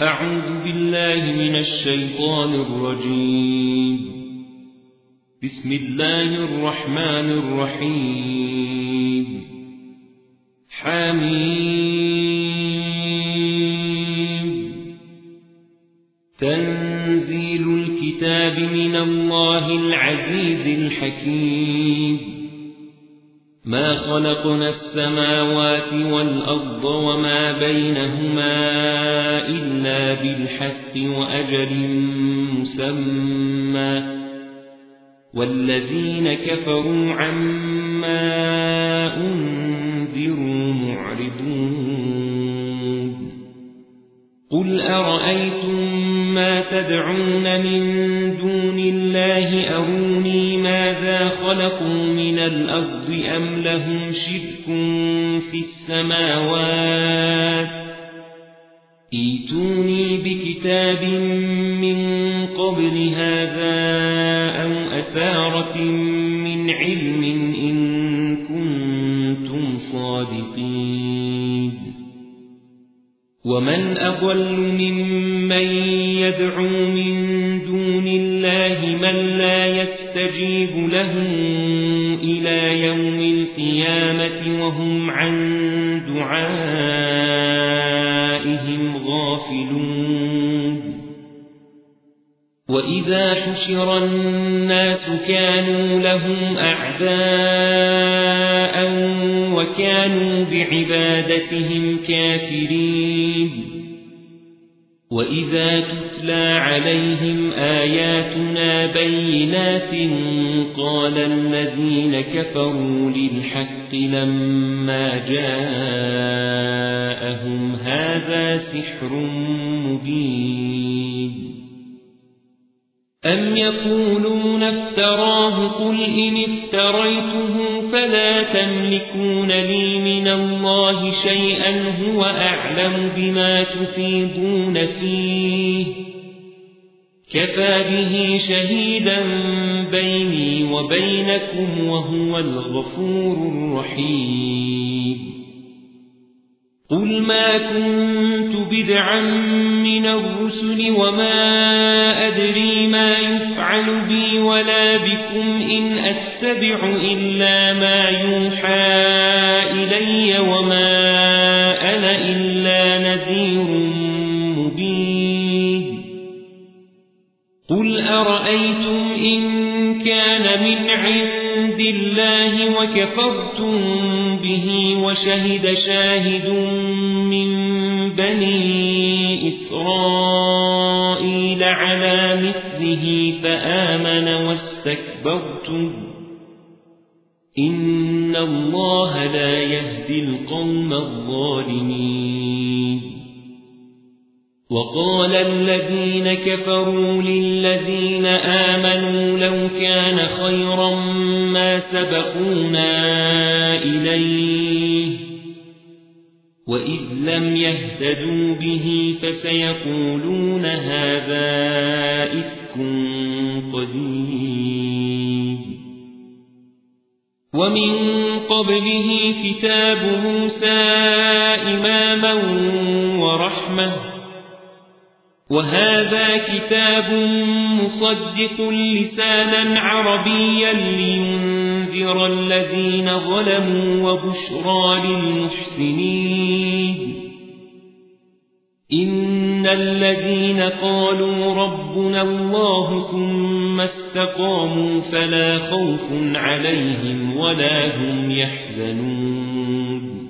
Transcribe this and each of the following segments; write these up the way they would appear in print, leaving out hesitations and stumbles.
أعوذ بالله من الشيطان الرجيم. بسم الله الرحمن الرحيم. حميم. تنزيل الكتاب من الله العزيز الحكيم. ما خلقنا السماوات والأرض وما بينهما إلا بالحق وأجل مسمى، والذين كفروا عما أنذروا معرضون. قل أرأيتم ما تدعون من دون الله أروني ماذا خلقوا من الأرض أم لهم شرك في السماوات، ائتوني بكتاب من قبل هذا أو أثارة من علم إن كنتم صادقين. ومن أضل ممن يدعو من دون الله من لا يستجيب له إلى يوم القيامة وهم عن دعائهم غافلون. وإذا حشر الناس كانوا لهم أعداء وكانوا بعبادتهم كافرين. وإذا تتلى عليهم آياتنا بينات قال الذين كفروا للحق لما جاءهم هذا سحر مبين. أم يقولون افتراه قل إن افتريته فلا تملكون لي من الله شيئا هو أعلم بما تفيضون فيه، كفى به شهيدا بيني وبينكم وهو الغفور الرحيم. قل ما كنت بدعا من الرسل وما أدري ما يفعل بي ولا بكم إن أتبع إلا ما يوحى إلي وما أنا إلا نذير مبين. قل أرأيتم إن كان من عند الله وكفرتم به وشهد شاهد من بني إسرائيل على مثله فآمن واستكبرتم إن الله لا يهدي القوم الظالمين. وقال الذين كفروا للذين آمنوا لو كان خيرا ما سبقونا إليه وإذ لم يهتدوا به فسيقولون هذا إفك قديم. ومن قبله كتاب موسى إماما ورحمة، وهذا كتاب مصدق لسانا عربيا لينذر الذين ظلموا وبشرى للمحسنين. إن الذين قالوا ربنا الله ثم استقاموا فلا خوف عليهم ولا هم يحزنون.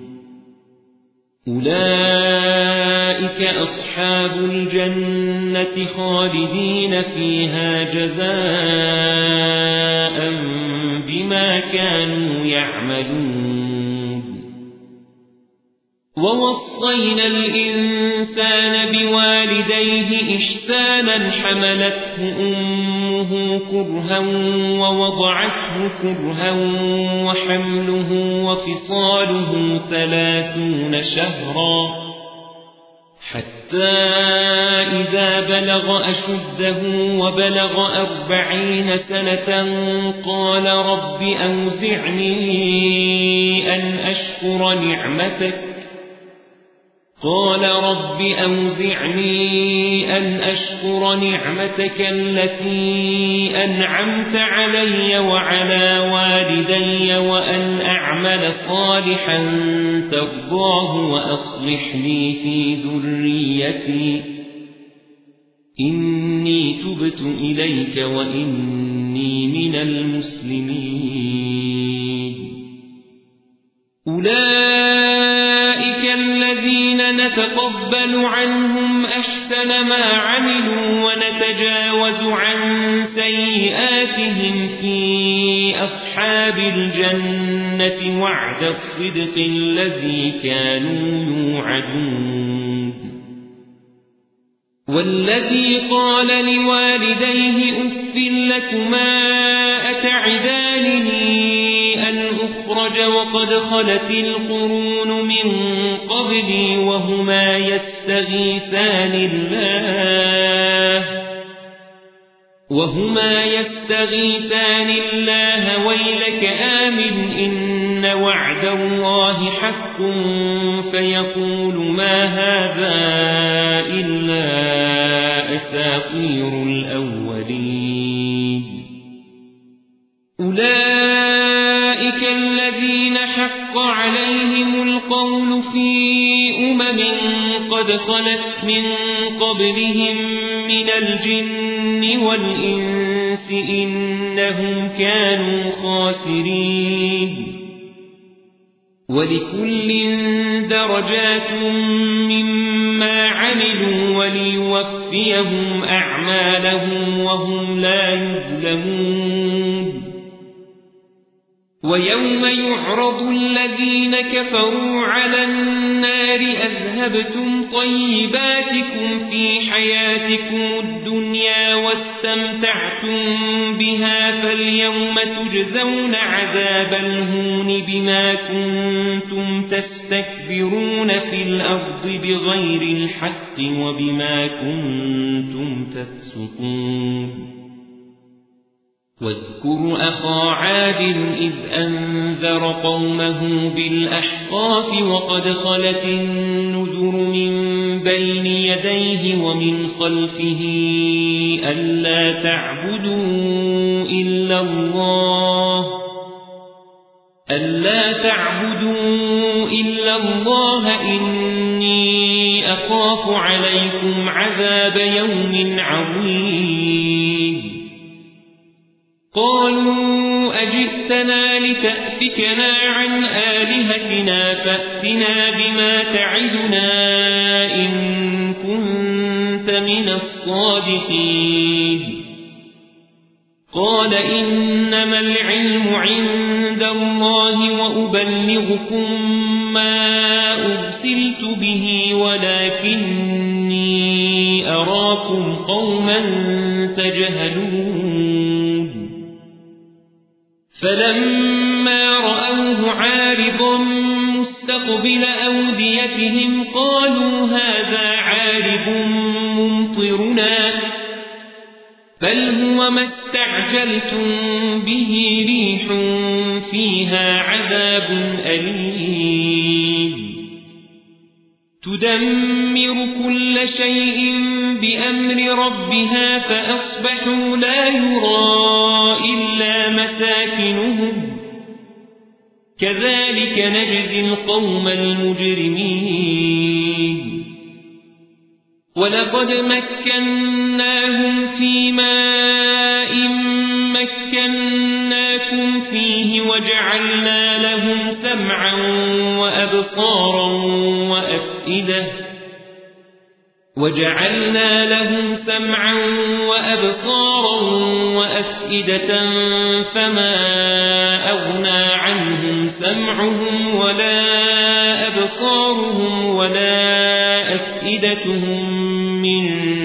أولئك أصحاب الجنة خالدين فيها جزاء بما كانوا يعملون. ووصينا الإنسان بوالديه إحسانا حملته أمه كرها ووضعته كرها وحمله وفصاله 30 شهرا حتى إذا بلغ أشده وبلغ 40 سنة قال رب أوزعني أن أشكر نعمتك قال رب أوزعني أن أشكر نعمتك التي أنعمت علي وعلى والدي وأن أعمل صالحا ترضاه وأصلح لي في ذريتي إني تبت إليك وإني من المسلمين. أولئك الذين نتقبل عنهم أحسن ما عملوا ونتجاوز عن سيئاتهم في أصحاب الجنة وعد الصدق الذي كانوا يوعدون. والذي قال لوالديه أف لكما أتعدانني أن أخرج وقد خلت القرون من قبلي وهما يستغيثان الله ويلك آمن إن وعد الله حق فيقول ما هذا إلا أساطير الأولين. أولئك الذين حق عليهم القول في قد خلت من قبلهم من الجن والإنس إنهم كانوا خاسرين. ولكل درجات مما عملوا وليوفيهم أعمالهم وهم لا يظلمون. ويوم يعرض الذين كفروا على النار أذهبتم طيباتكم في حياتكم الدنيا واستمتعتم بها فاليوم تجزون عذاب الهون بما كنتم تستكبرون في الأرض بغير الحق وبما كنتم تفسقون. واذكر أخا عاد إذ أنذر قومه بالأحقاف وقد خلت النذر من بين يديه ومن خلفه ألا تعبدوا إلا الله إني أخاف عليكم عذاب يوم عظيم. قالوا أجئتنا لتأفكنا عن آلهتنا فأتنا بما تعدنا إن كنت من الصادقين. قال إنما العلم عند الله وأبلغكم ما أرسلت به ولكني أراكم قوما تجهلون. فلما رأوه عارضا مستقبل أوديتهم قالوا هذا عارض ممطرنا بل هو ما استعجلتم به ريح فيها عذاب أليم تدمر كل شيء بأمر ربها فأصبحوا لا يرى إلا مساكنهم كذلك نجزي القوم المجرمين. ولقد مكناهم في ماء مكناكم فيه وجعلنا لهم سمعا وأبصارا وأفئدة فما أغنى عنهم سمعهم ولا أبصارهم ولا أفئدتهم من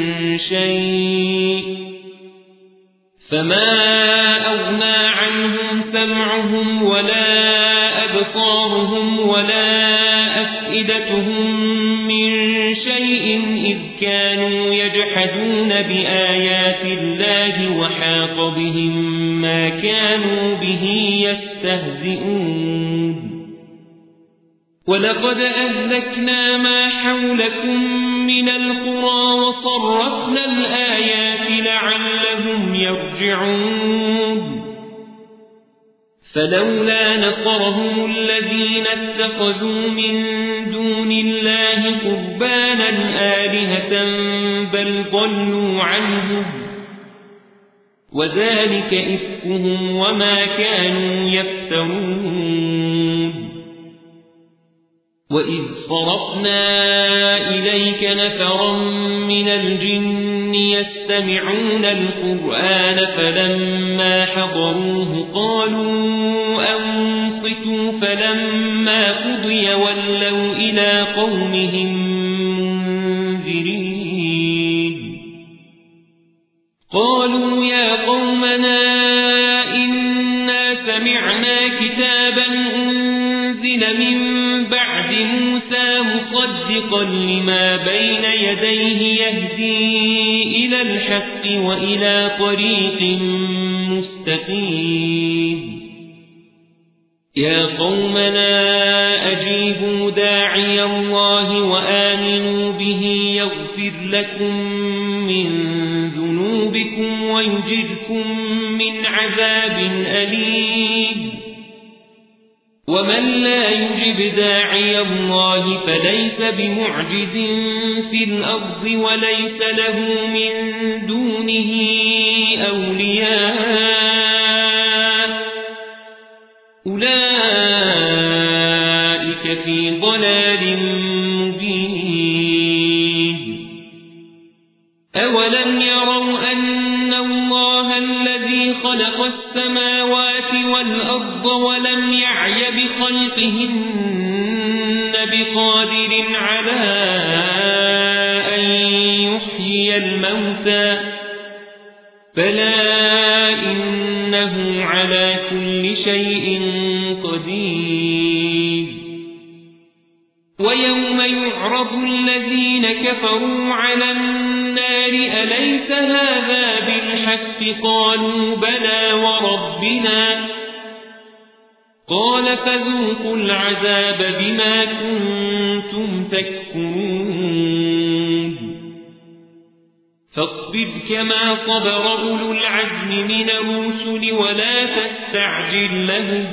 شيء إذ كانوا يجحدون بآيات الله وحاق بهم ما كانوا به يستهزئون. ولقد أهلكنا ما حولكم من القرى وصرفنا الآيات لعلهم يرجعون فلولا نصرهم الذين اتخذوا من دون الله قربانا آلهة بل ضلوا عنهم وذلك إفكهم وما كانوا يفترون وإذ صرفنا إليك نفرا من الجن يستمعون القرآن فلما حضروه قالوا أنصتوا فلما قضي ولوا إلى قومهم منذرين قالوا يا قومنا إنا سمعنا كتابا أنزل من بعد موسى مصدقا لما بين يديه يهدي إلى الحق وإلى طريق مستقيم يا قومنا أجيبوا داعي الله وآمنوا به يغفر لكم من ذنوبكم ويجركم من عذاب أليم ومن لا يجب داعي الله فليس بمعجز في الأرض وليس له من دونه أولياء أولئك في ضلال مبين أولم يروا أن الله الذي خلق السماوات والأرض ولم يعي بخلقهن بقادر على أن يحيي الموتى بلى إنه على كل شيء قدير ويوم يعرض الذين كفروا على النار أليس هذا بالحق قالوا بلى وربنا قال فذوقوا العذاب بما كنتم تكفرون فاصبر كما صبر أولو العزم من الرسل ولا تستعجل لهم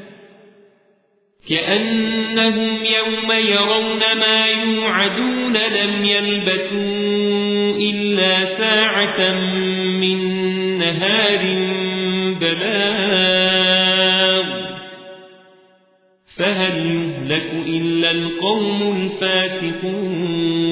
كأنهم يوم يرون ما يوعدون لم يلبثوا إلا ساعة من نهار بلاغ فهل يهلك إلا القوم الفاسقون